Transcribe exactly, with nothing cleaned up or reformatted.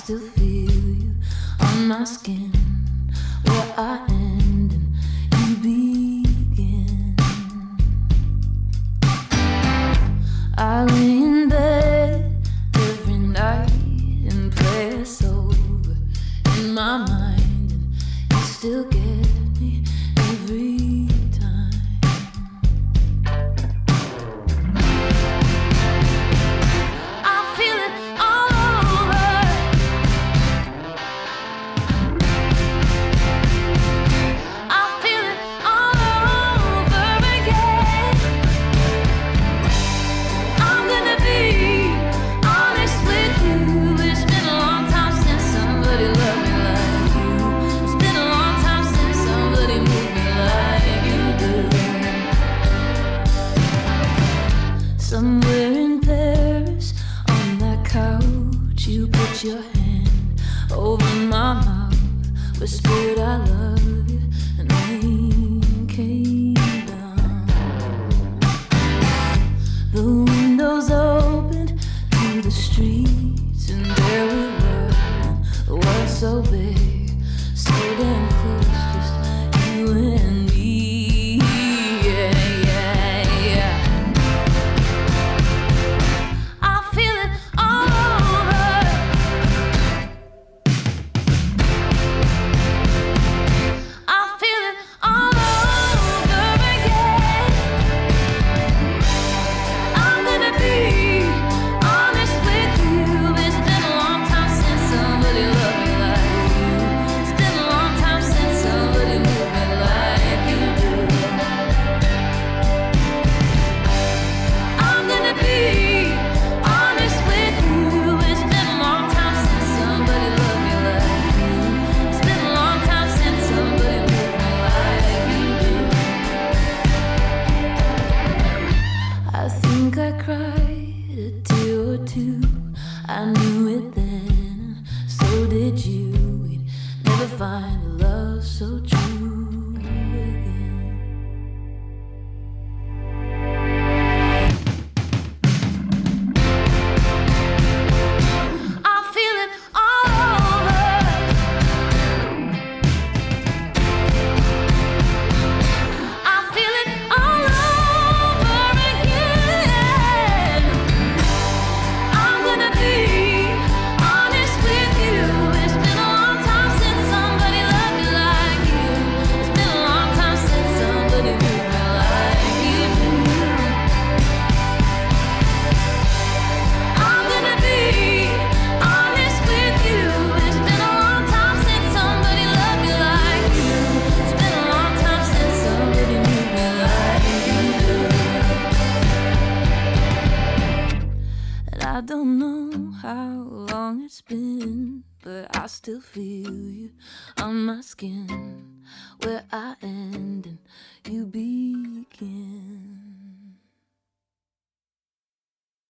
still feel you on my skin, where I end and you begin. I lay in bed every night and play us over in my mind, and you still get me every time. I feel it all over. I feel it all over again. I'm gonna be honest with you. It's been a long time since somebody loved me like you. It's been a long time since somebody moved me like you do. Somewhere in Paris, on that couch, you put your hand over my mouth, whispered I love you, and rain came down. The windows opened to the streets, and there we were, the world so big, so damn close, just you and me. Yeah, yeah, yeah. I feel it all over. I feel it all over again. I'm gonna be honest with you. It's been a long time since somebody loved me like you. It's been a long time since somebody moved me like you do. I'm gonna be honest with you. It's been a long time since somebody loved me like you. It's been a long time since somebody moved me like you do. I think I cried a tear or two. I knew it then, so did you. We'd never find a love so true again. I feel it all over. I feel it all over again. I'm gonna be honest with you. It's been a long time since somebody loved me like you. It's been a long time since somebody moved me like you do. I'm gonna be honest with you. It's been a long time since somebody loved me like you. It's been a long time since somebody moved me like you do. And I don't know how long it's been, but I still feel you on my skin, where I end and you begin.